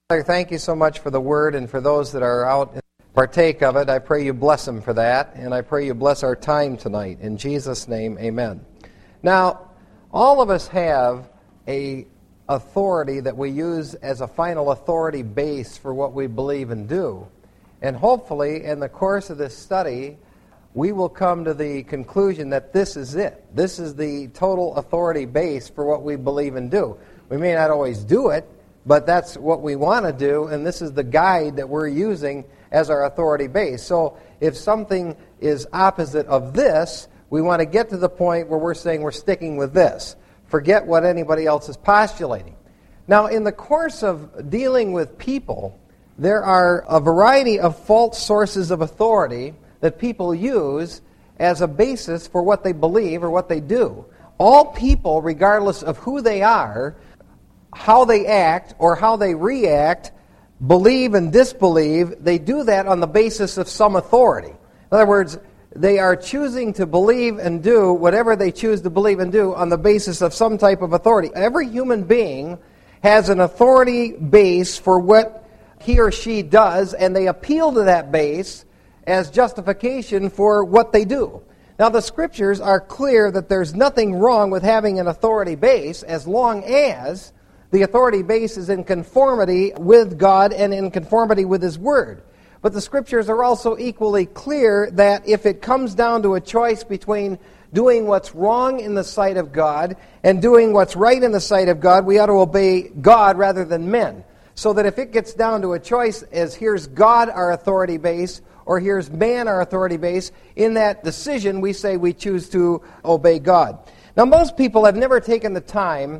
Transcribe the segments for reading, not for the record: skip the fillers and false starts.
Father, thank you so much for the word, and for those that are out and partake of it, I pray you bless them for that, and I pray you bless our time tonight. In Jesus' name, amen. Now, all of us have a authority that we use as a final authority base for what we believe and do. And hopefully, in the course of this study, we will come to the conclusion that this is it. This is the total authority base for what we believe and do. We may not always do it, but that's what we want to do, and this is the guide that we're using as our authority base. So if something is opposite of this, we want to get to the point where we're saying we're sticking with this. Forget what anybody else is postulating. Now, in the course of dealing with people, there are a variety of false sources of authority that people use as a basis for what they believe or what they do. All people, regardless of who they are, how they act or how they react, believe and disbelieve, they do that on the basis of some authority. In other words, they are choosing to believe and do whatever they choose to believe and do on the basis of some type of authority. Every human being has an authority base for what he or she does, and they appeal to that base as justification for what they do. Now, the Scriptures are clear that there's nothing wrong with having an authority base as long as the authority base is in conformity with God and in conformity with His Word. But the Scriptures are also equally clear that if it comes down to a choice between doing what's wrong in the sight of God and doing what's right in the sight of God, we ought to obey God rather than men. So that if it gets down to a choice as here's God our authority base or here's man our authority base, in that decision we say we choose to obey God. Now, most people have never taken the time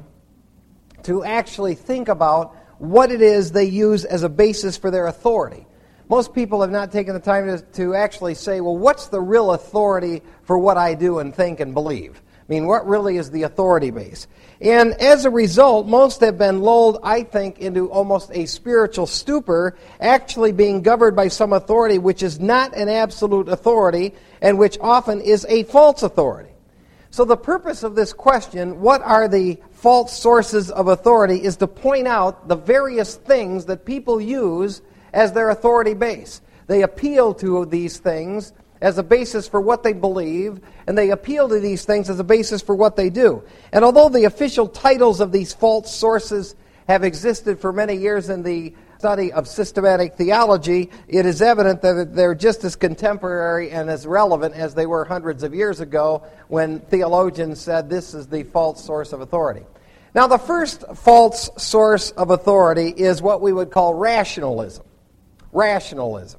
to actually think about what it is they use as a basis for their authority. Most people have not taken the time to actually say, well, what's the real authority for what I do and think and believe? I mean, what really is the authority base? And as a result, most have been lulled, I think, into almost a spiritual stupor, actually being governed by some authority which is not an absolute authority and which often is a false authority. So the purpose of this question, what are the false sources of authority, is to point out the various things that people use as their authority base. They appeal to these things as a basis for what they believe, and they appeal to these things as a basis for what they do. And although the official titles of these false sources have existed for many years in the study of systematic theology, it is evident that they're just as contemporary and as relevant as they were hundreds of years ago when theologians said this is the false source of authority. Now, the first false source of authority is what we would call rationalism. Rationalism.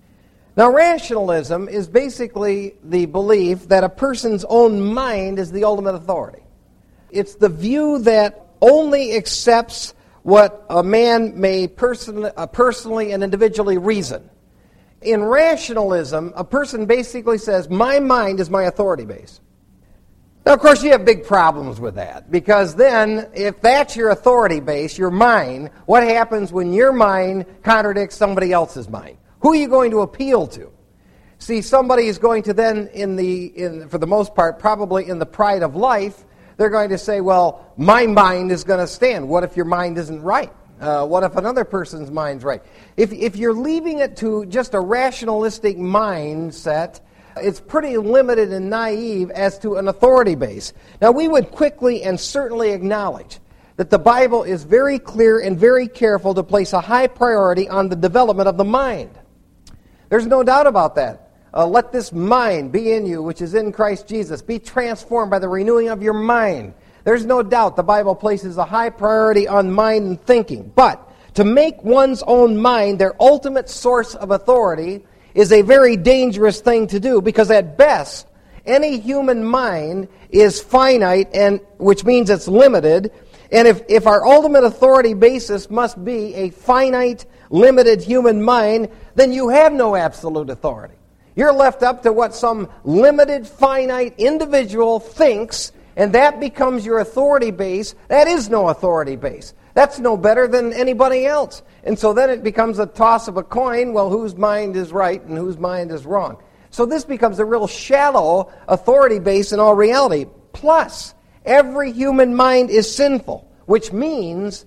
Now, rationalism is basically the belief that a person's own mind is the ultimate authority. It's the view that only accepts what a man may personally and individually reason. In rationalism, a person basically says, my mind is my authority base. Now, of course, you have big problems with that, because then, if that's your authority base, your mind, what happens when your mind contradicts somebody else's mind? Who are you going to appeal to? See, somebody is going to then, for the most part, probably in the pride of life, they're going to say, well, my mind is going to stand. What if your mind isn't right? What if another person's mind's right? If you're leaving it to just a rationalistic mindset, it's pretty limited and naive as to an authority base. Now, we would quickly and certainly acknowledge that the Bible is very clear and very careful to place a high priority on the development of the mind. There's no doubt about that. Let this mind be in you, which is in Christ Jesus. Be transformed by the renewing of your mind. There's no doubt the Bible places a high priority on mind and thinking. But to make one's own mind their ultimate source of authority is a very dangerous thing to do, because at best, any human mind is finite, and which means it's limited. And if our ultimate authority basis must be a finite, limited human mind, then you have no absolute authority. You're left up to what some limited, finite individual thinks, and that becomes your authority base. That is no authority base. That's no better than anybody else. And so then it becomes a toss of a coin, well, whose mind is right and whose mind is wrong. So this becomes a real shallow authority base in all reality. Plus, every human mind is sinful, which means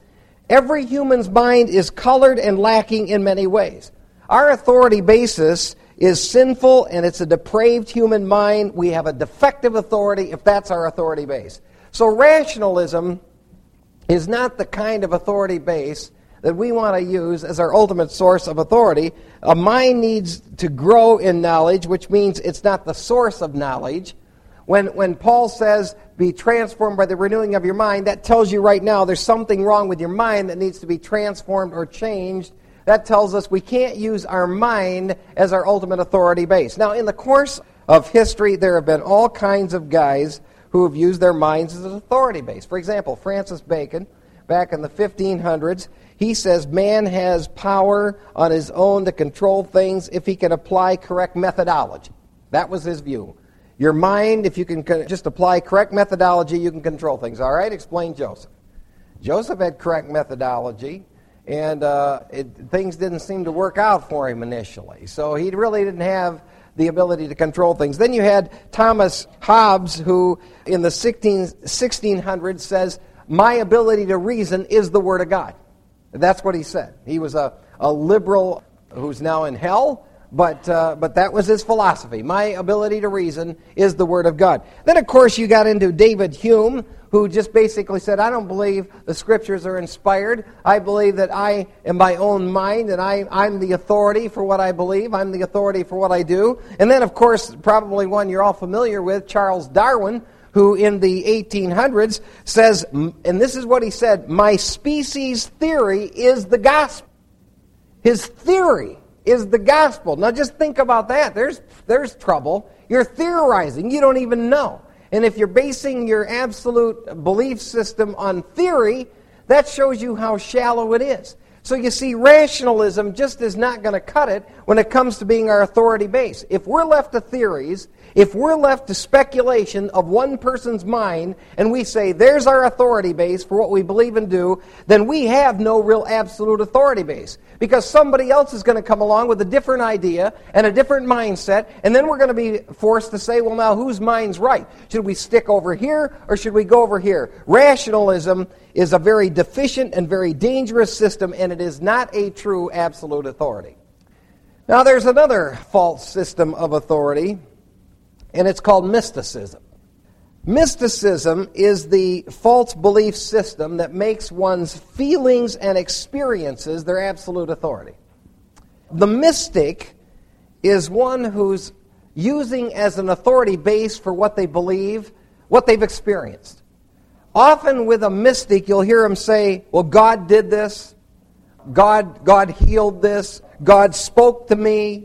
Every human's mind is colored and lacking in many ways. Our authority basis is sinful, and it's a depraved human mind. We have a defective authority if that's our authority base. So rationalism is not the kind of authority base that we want to use as our ultimate source of authority. A mind needs to grow in knowledge, which means it's not the source of knowledge. When Paul says, be transformed by the renewing of your mind, that tells you right now there's something wrong with your mind that needs to be transformed or changed. That tells us we can't use our mind as our ultimate authority base. Now, in the course of history, there have been all kinds of guys who have used their minds as an authority base. For example, Francis Bacon, back in the 1500s, he says man has power on his own to control things if he can apply correct methodology. That was his view. Your mind, if you can just apply correct methodology, you can control things. All right, explain Joseph. Joseph had correct methodology, and things didn't seem to work out for him initially. So he really didn't have the ability to control things. Then you had Thomas Hobbes, who in the 1600s says, my ability to reason is the Word of God. That's what he said. He was a liberal who's now in hell, but that was his philosophy. My ability to reason is the Word of God. Then, of course, you got into David Hume, who just basically said, I don't believe the Scriptures are inspired. I believe that I am my own mind, and I'm the authority for what I believe. I'm the authority for what I do. And then, of course, probably one you're all familiar with, Charles Darwin, who in the 1800s says, and this is what he said, my species theory is the gospel. His theory is the gospel. Now just think about that. There's trouble. You're theorizing. You don't even know. And if you're basing your absolute belief system on theory, that shows you how shallow it is. So you see, rationalism just is not going to cut it when it comes to being our authority base. If we're left to theories, if we're left to speculation of one person's mind, and we say, there's our authority base for what we believe and do, then we have no real absolute authority base. Because somebody else is going to come along with a different idea and a different mindset, and then we're going to be forced to say, well, now, whose mind's right? Should we stick over here, or should we go over here? Rationalism is a very deficient and very dangerous system, and it is not a true absolute authority. Now, there's another false system of authority, and it's called mysticism. Mysticism is the false belief system that makes one's feelings and experiences their absolute authority. The mystic is one who's using as an authority base for what they believe, what they've experienced. Often with a mystic, you'll hear him say, well, God did this, God healed this, God spoke to me,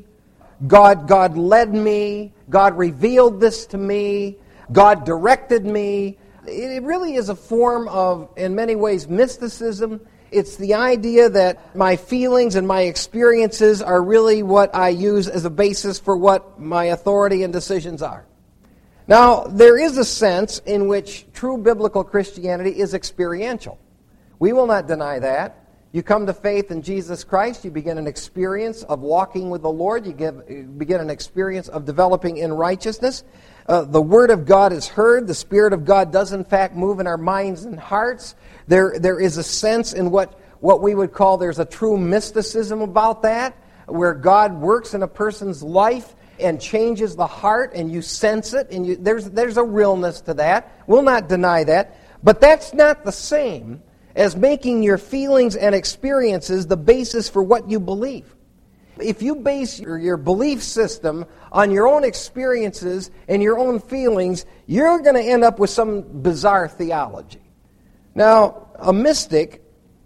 God led me, God revealed this to me, God directed me. It really is a form of, in many ways, mysticism. It's the idea that my feelings and my experiences are really what I use as a basis for what my authority and decisions are. Now, there is a sense in which true biblical Christianity is experiential. We will not deny that. You come to faith in Jesus Christ, you begin an experience of walking with the Lord, you begin an experience of developing in righteousness. The Word of God is heard. The Spirit of God does, in fact, move in our minds and hearts. There is a sense in what we would call there's a true mysticism about that, where God works in a person's life and changes the heart, and you sense it, and there's a realness to that. We'll not deny that. But that's not the same as making your feelings and experiences the basis for what you believe. If you base your belief system on your own experiences and your own feelings, you're going to end up with some bizarre theology. Now, a mystic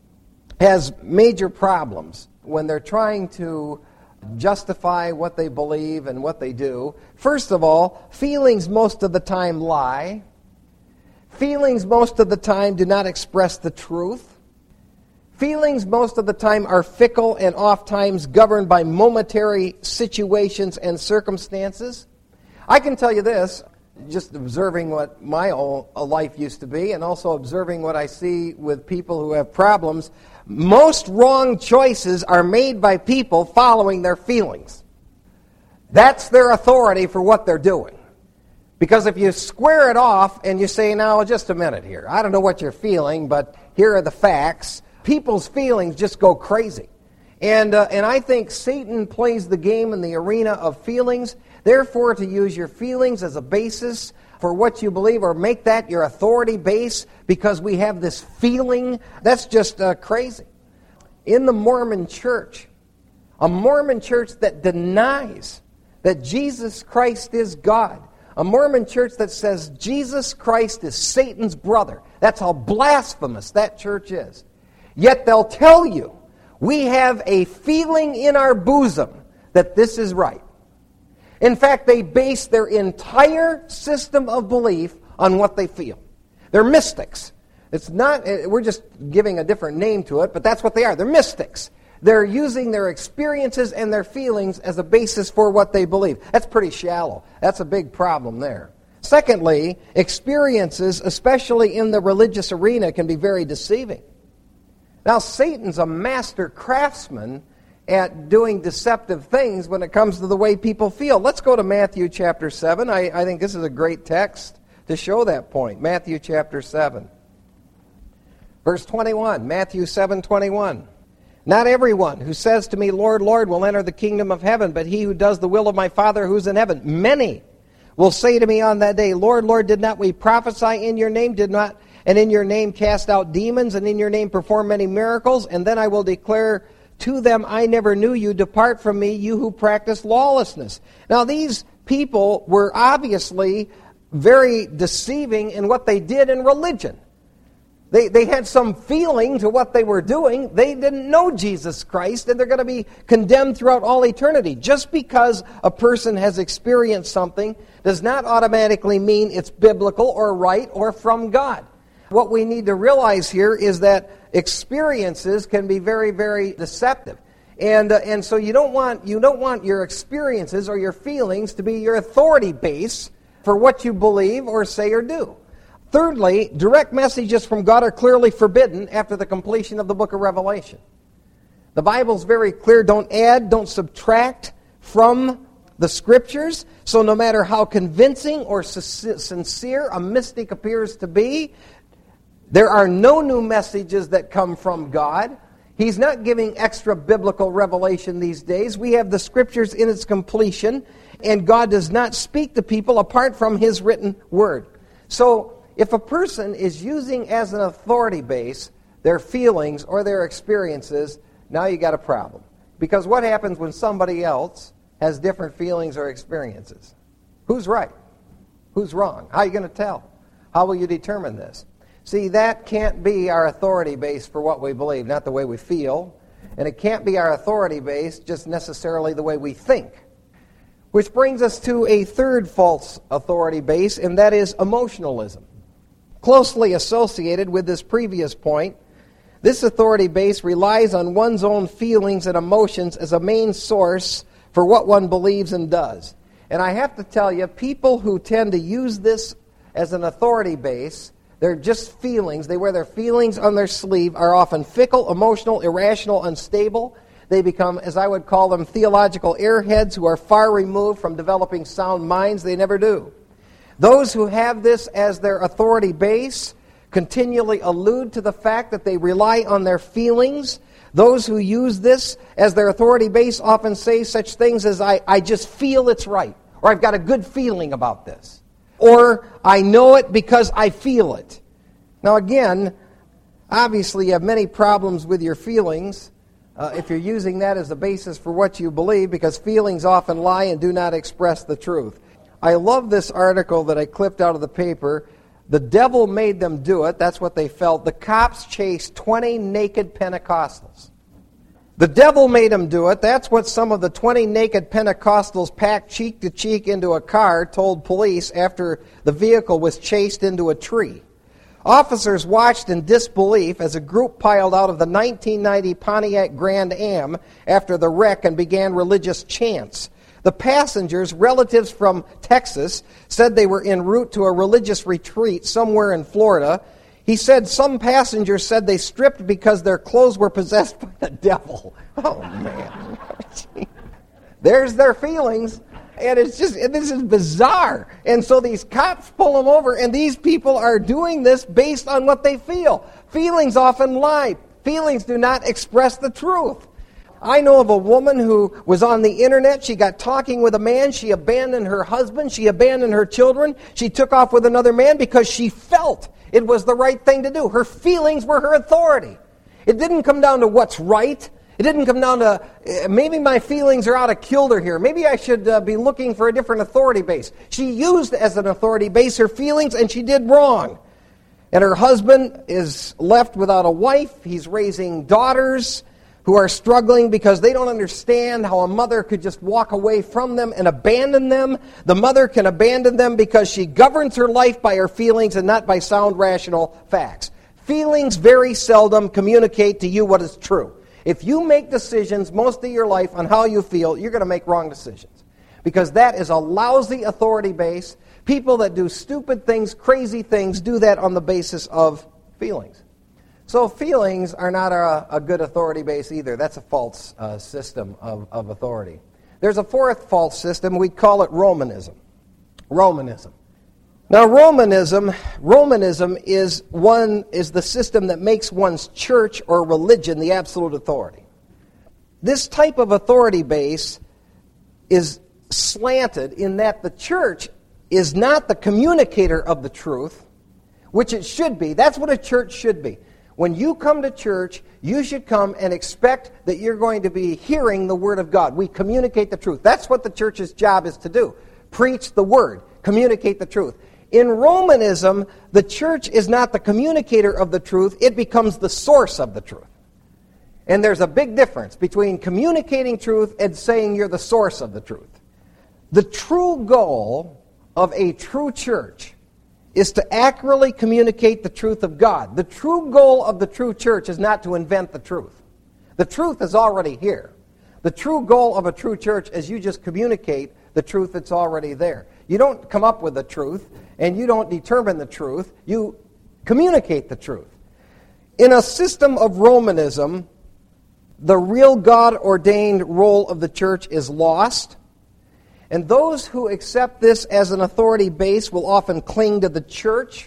has major problems when they're trying to justify what they believe and what they do. First of all, feelings most of the time lie. Feelings most of the time do not express the truth. Feelings most of the time are fickle and oftentimes governed by momentary situations and circumstances. I can tell you this, just observing what my own life used to be and also observing what I see with people who have problems, most wrong choices are made by people following their feelings. That's their authority for what they're doing. Because if you square it off and you say, now, just a minute here, I don't know what you're feeling, but here are the facts. people's feelings just go crazy. And I think Satan plays the game in the arena of feelings. Therefore, to use your feelings as a basis for what you believe, or make that your authority base because we have this feeling, that's just crazy. In the Mormon church, a Mormon church that denies that Jesus Christ is God, a Mormon church that says Jesus Christ is Satan's brother, that's how blasphemous that church is. Yet they'll tell you, we have a feeling in our bosom that this is right. In fact, they base their entire system of belief on what they feel. They're mystics. It's not, we're just giving a different name to it, but that's what they are. They're mystics. They're using their experiences and their feelings as a basis for what they believe. That's pretty shallow. That's a big problem there. Secondly, experiences, especially in the religious arena, can be very deceiving. Now, Satan's a master craftsman at doing deceptive things when it comes to the way people feel. Let's go to Matthew chapter 7. I think this is a great text to show that point. Matthew chapter 7. Verse 21, Matthew 7:21. Not everyone who says to me, Lord, Lord, will enter the kingdom of heaven, but he who does the will of my Father who's in heaven. Many will say to me on that day, Lord, Lord, did not we prophesy in your name? And in your name cast out demons, and in your name perform many miracles? And then I will declare to them, I never knew you. Depart from me, you who practice lawlessness. Now, these people were obviously very deceiving in what they did in religion. They had some feeling to what they were doing. They didn't know Jesus Christ, and they're going to be condemned throughout all eternity. Just because a person has experienced something does not automatically mean it's biblical or right or from God. What we need to realize here is that experiences can be very, very deceptive. And so you don't want your experiences or your feelings to be your authority base for what you believe or say or do. Thirdly, direct messages from God are clearly forbidden after the completion of the book of Revelation. The Bible's very clear. Don't add, don't subtract from the Scriptures. So no matter how convincing or sincere a mystic appears to be, there are no new messages that come from God. He's not giving extra biblical revelation these days. We have the Scriptures in its completion, and God does not speak to people apart from His written Word. So, if a person is using as an authority base their feelings or their experiences, now you got a problem. Because what happens when somebody else has different feelings or experiences? Who's right? Who's wrong? How are you going to tell? How will you determine this? See, that can't be our authority base for what we believe, not the way we feel. And it can't be our authority base just necessarily the way we think. Which brings us to a third false authority base, and that is emotionalism. Closely associated with this previous point, this authority base relies on one's own feelings and emotions as a main source for what one believes and does. And I have to tell you, people who tend to use this as an authority base, they're just feelings. They wear their feelings on their sleeve, are often fickle, emotional, irrational, unstable. They become, as I would call them, theological airheads who are far removed from developing sound minds. They never do. Those who have this as their authority base continually allude to the fact that they rely on their feelings. Those who use this as their authority base often say such things as, I just feel it's right, or I've got a good feeling about this, or I know it because I feel it. Now again, obviously you have many problems with your feelings if you're using that as the basis for what you believe, because feelings often lie and do not express the truth. I love this article that I clipped out of the paper. The devil made them do it. That's what they felt. The cops chased 20 naked Pentecostals. The devil made them do it. That's what some of the 20 naked Pentecostals packed cheek to cheek into a car told police after the vehicle was chased into a tree. Officers watched in disbelief as a group piled out of the 1990 Pontiac Grand Am after the wreck and began religious chants. The passengers, relatives from Texas, said they were en route to a religious retreat somewhere in Florida. He said some passengers said they stripped because their clothes were possessed by the devil. Oh, man. There's their feelings. And this is bizarre. And so these cops pull them over, and these people are doing this based on what they feel. Feelings often lie. Feelings do not express the truth. I know of a woman who was on the internet. She got talking with a man. She abandoned her husband. She abandoned her children. She took off with another man because she felt it was the right thing to do. Her feelings were her authority. It didn't come down to what's right. It didn't come down to, maybe my feelings are out of kilter here. Maybe I should be looking for a different authority base. She used as an authority base her feelings, and she did wrong. And her husband is left without a wife. He's raising daughters who are struggling because they don't understand how a mother could just walk away from them and abandon them. The mother can abandon them because she governs her life by her feelings and not by sound, rational facts. Feelings very seldom communicate to you what is true. If you make decisions most of your life on how you feel, you're going to make wrong decisions. Because that is a lousy authority base. People that do stupid things, crazy things, do that on the basis of feelings. So feelings are not a good authority base either. That's a false system of authority. There's a fourth false system. We call it Romanism. Romanism. Now Romanism is the system that makes one's church or religion the absolute authority. This type of authority base is slanted in that the church is not the communicator of the truth, which it should be. That's what a church should be. When you come to church, you should come and expect that you're going to be hearing the Word of God. We communicate the truth. That's what the church's job is to do. Preach the Word. Communicate the truth. In Romanism, the church is not the communicator of the truth. It becomes the source of the truth. And there's a big difference between communicating truth and saying you're the source of the truth. The true goal of a true church is to accurately communicate the truth of God. The true goal of the true church is not to invent the truth. The truth is already here. The true goal of a true church is you just communicate the truth that's already there. You don't come up with the truth, and you don't determine the truth. You communicate the truth. In a system of Romanism, the real God-ordained role of the church is lost. And those who accept this as an authority base will often cling to the church,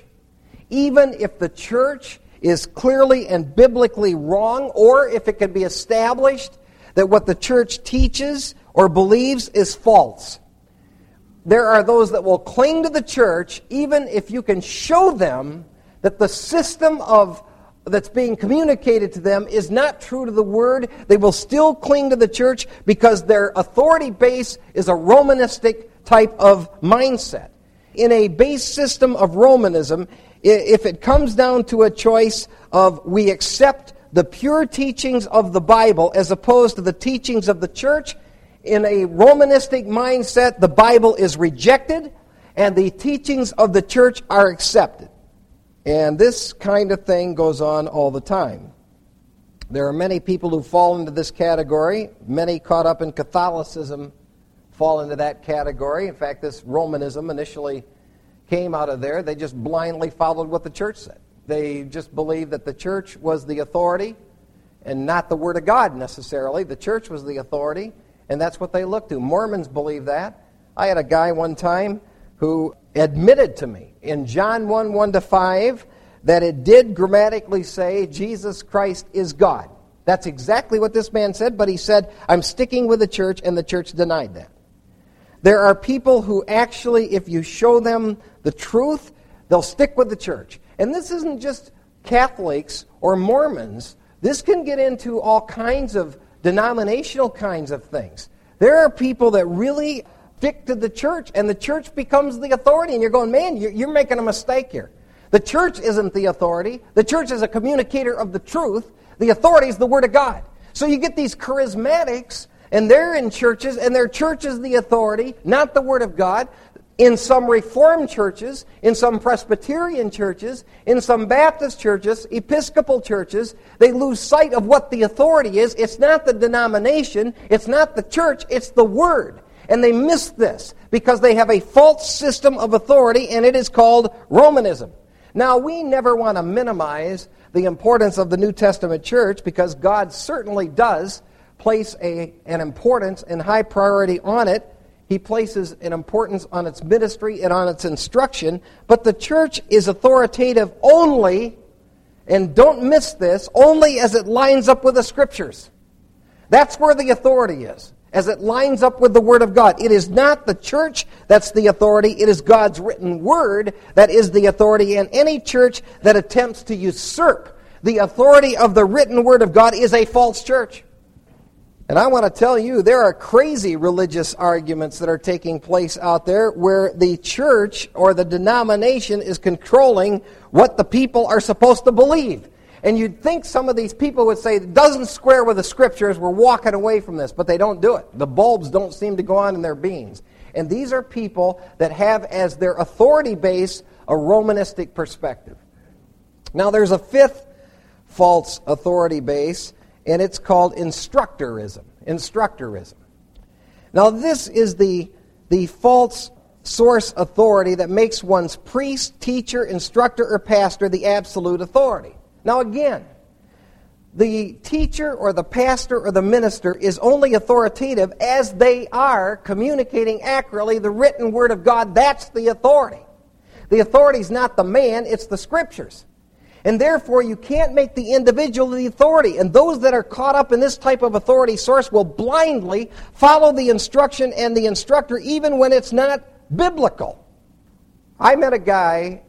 even if the church is clearly and biblically wrong, or if it can be established that what the church teaches or believes is false. There are those that will cling to the church, even if you can show them that the system that's being communicated to them is not true to the Word. They will still cling to the church because their authority base is a Romanistic type of mindset. In a base system of Romanism, if it comes down to a choice of we accept the pure teachings of the Bible as opposed to the teachings of the church, in a Romanistic mindset, the Bible is rejected and the teachings of the church are accepted. And this kind of thing goes on all the time. There are many people who fall into this category. Many caught up in Catholicism fall into that category. In fact, this Romanism initially came out of there. They just blindly followed what the church said. They just believed that the church was the authority and not the Word of God necessarily. The church was the authority, and that's what they looked to. Mormons believe that. I had a guy one time who admitted to me in John 1:1-5 that it did grammatically say Jesus Christ is God. That's exactly what this man said, but he said, I'm sticking with the church, and the church denied that. There are people who actually, if you show them the truth, they'll stick with the church. And this isn't just Catholics or Mormons. This can get into all kinds of denominational kinds of things. There are people that really stick to the church, and the church becomes the authority, and you're going, man, you're making a mistake here. The church isn't the authority. The church is a communicator of the truth. The authority is the Word of God. So you get these charismatics, and they're in churches, and their church is the authority, not the Word of God. In some Reformed churches, in some Presbyterian churches, in some Baptist churches, Episcopal churches, they lose sight of what the authority is. It's not the denomination, it's not the church, it's the Word. And they miss this because they have a false system of authority, and it is called Romanism. Now, we never want to minimize the importance of the New Testament church because God certainly does place an importance and high priority on it. He places an importance on its ministry and on its instruction, but the church is authoritative only and don't miss this, only as it lines up with the Scriptures. That's where the authority is, as it lines up with the Word of God. It is not the church that's the authority. It is God's written Word that is the authority, and any church that attempts to usurp the authority of the written Word of God is a false church. And I want to tell you, there are crazy religious arguments that are taking place out there where the church or the denomination is controlling what the people are supposed to believe. And you'd think some of these people would say, it doesn't square with the Scriptures, we're walking away from this. But they don't do it. The bulbs don't seem to go on in their beings. And these are people that have as their authority base a Romanistic perspective. Now there's a fifth false authority base, and it's called instructorism. Instructorism. Now this is the false source authority that makes one's priest, teacher, instructor, or pastor the absolute authority. Now again, the teacher or the pastor or the minister is only authoritative as they are communicating accurately the written Word of God. That's the authority. The authority is not the man, it's the Scriptures. And therefore, you can't make the individual the authority. And those that are caught up in this type of authority source will blindly follow the instruction and the instructor even when it's not biblical. I met a guy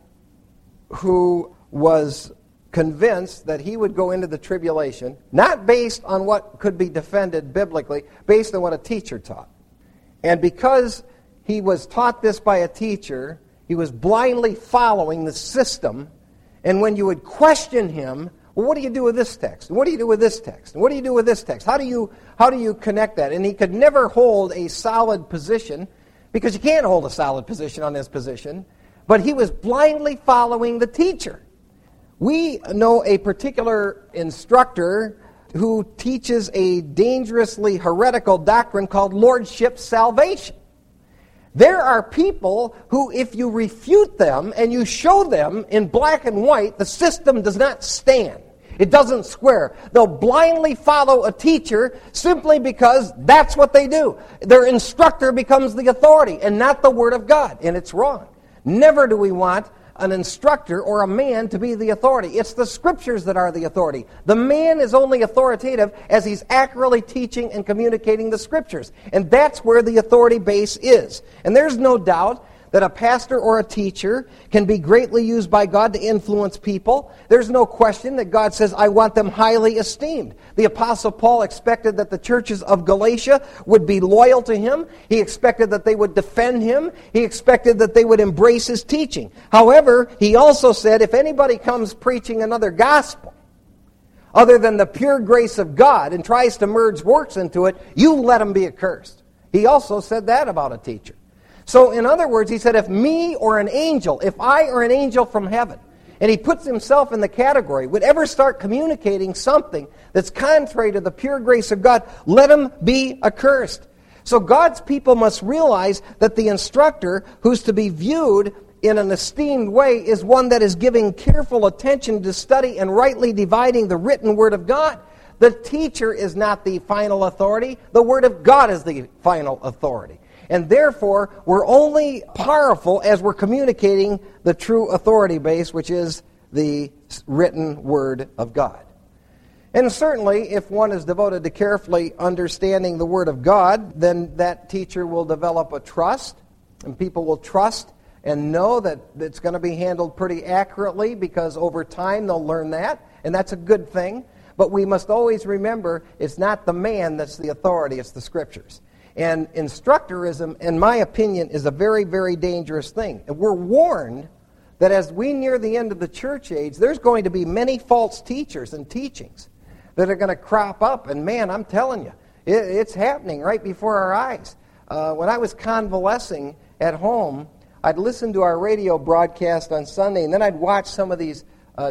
who was convinced that he would go into the tribulation, not based on what could be defended biblically, based on what a teacher taught. And because he was taught this by a teacher, he was blindly following the system. And when you would question him, well, what do you do with this text? And what do you do with this text? And what do you do with this text? How do you connect that? And he could never hold a solid position, because you can't hold a solid position on this position, but he was blindly following the teacher. We know a particular instructor who teaches a dangerously heretical doctrine called lordship salvation. There are people who, if you refute them and you show them in black and white, the system does not stand. It doesn't square. They'll blindly follow a teacher simply because that's what they do. Their instructor becomes the authority and not the Word of God, and it's wrong. Never do we want an instructor or a man to be the authority. It's the Scriptures that are the authority. The man is only authoritative as he's accurately teaching and communicating the Scriptures. And that's where the authority base is. And there's no doubt that a pastor or a teacher can be greatly used by God to influence people. There's no question that God says, I want them highly esteemed. The Apostle Paul expected that the churches of Galatia would be loyal to him. He expected that they would defend him. He expected that they would embrace his teaching. However, he also said, if anybody comes preaching another gospel other than the pure grace of God and tries to merge works into it, you let him be accursed. He also said that about a teacher. So, in other words, he said, if me or an angel, if I or an angel from heaven, and he puts himself in the category, would ever start communicating something that's contrary to the pure grace of God, let him be accursed. So God's people must realize that the instructor, who's to be viewed in an esteemed way, is one that is giving careful attention to study and rightly dividing the written Word of God. The teacher is not the final authority. The Word of God is the final authority. And therefore, we're only powerful as we're communicating the true authority base, which is the written Word of God. And certainly, if one is devoted to carefully understanding the Word of God, then that teacher will develop a trust, and people will trust and know that it's going to be handled pretty accurately, because over time they'll learn that, and that's a good thing. But we must always remember, it's not the man that's the authority, it's the Scriptures. And instructorism, in my opinion, is a very, very dangerous thing. And we're warned that as we near the end of the church age, there's going to be many false teachers and teachings that are going to crop up. And man, I'm telling you, it's happening right before our eyes. When I was convalescing at home, I'd listen to our radio broadcast on Sunday, and then I'd watch some of these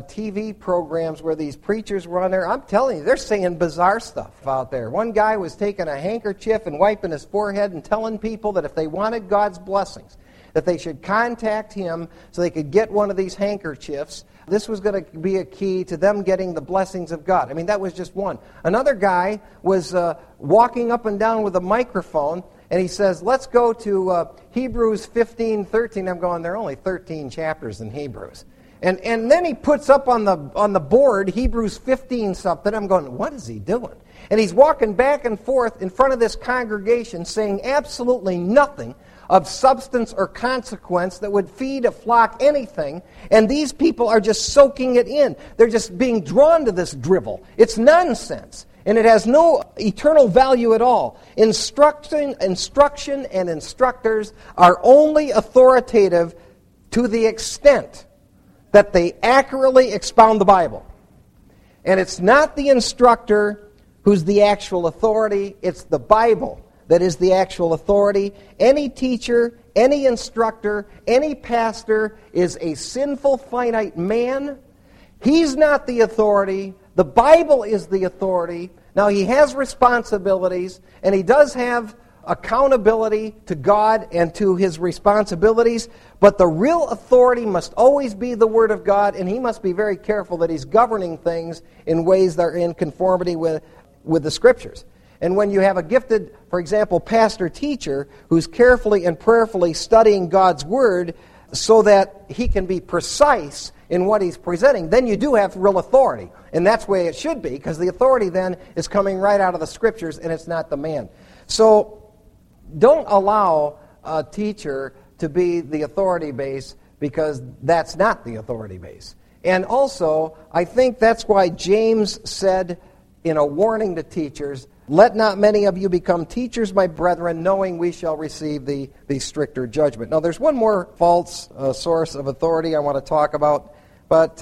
TV programs where these preachers were on there. I'm telling you, they're saying bizarre stuff out there. One guy was taking a handkerchief and wiping his forehead and telling people that if they wanted God's blessings, that they should contact him so they could get one of these handkerchiefs. This was going to be a key to them getting the blessings of God. I mean, that was just one. Another guy was walking up and down with a microphone, and he says, let's go to Hebrews 15:13. I'm going, there are only 13 chapters in Hebrews. And then he puts up on the board Hebrews 15 something. I'm going, what is he doing? And he's walking back and forth in front of this congregation saying absolutely nothing of substance or consequence that would feed a flock anything. And these people are just soaking it in. They're just being drawn to this drivel. It's nonsense. And it has no eternal value at all. Instruction and instructors are only authoritative to the extent that they accurately expound the Bible. And it's not the instructor who's the actual authority, it's the Bible that is the actual authority. Any teacher, any instructor, any pastor is a sinful, finite man. He's not the authority. The Bible is the authority. Now, he has responsibilities, and he does have accountability to God and to his responsibilities, but the real authority must always be the Word of God, and he must be very careful that he's governing things in ways that are in conformity with the Scriptures. And when you have a gifted, for example, pastor-teacher who's carefully and prayerfully studying God's Word so that he can be precise in what he's presenting, then you do have real authority. And that's the way it should be, because the authority then is coming right out of the Scriptures, and it's not the man. So don't allow a teacher to be the authority base, because that's not the authority base. And also, I think that's why James said in a warning to teachers, "Let not many of you become teachers, my brethren, knowing we shall receive the stricter judgment." Now, there's one more false source of authority I want to talk about, but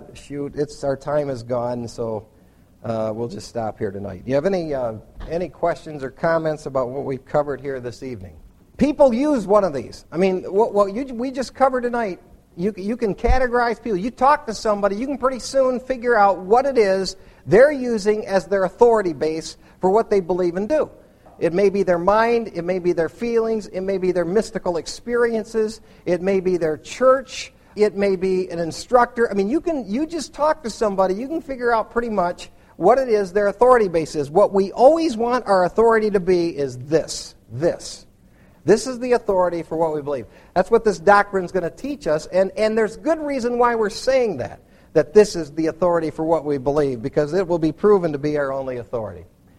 our time is gone, so we'll just stop here tonight. Do you have any questions or comments about what we've covered here this evening? People use one of these. I mean, what we just covered tonight, you can categorize people. You talk to somebody, you can pretty soon figure out what it is they're using as their authority base for what they believe and do. It may be their mind, it may be their feelings, it may be their mystical experiences, it may be their church, it may be an instructor. I mean, you just talk to somebody, you can figure out pretty much what it is their authority base is. What we always want our authority to be is this. This is the authority for what we believe. That's what this doctrine is going to teach us, and there's good reason why we're saying that this is the authority for what we believe, because it will be proven to be our only authority.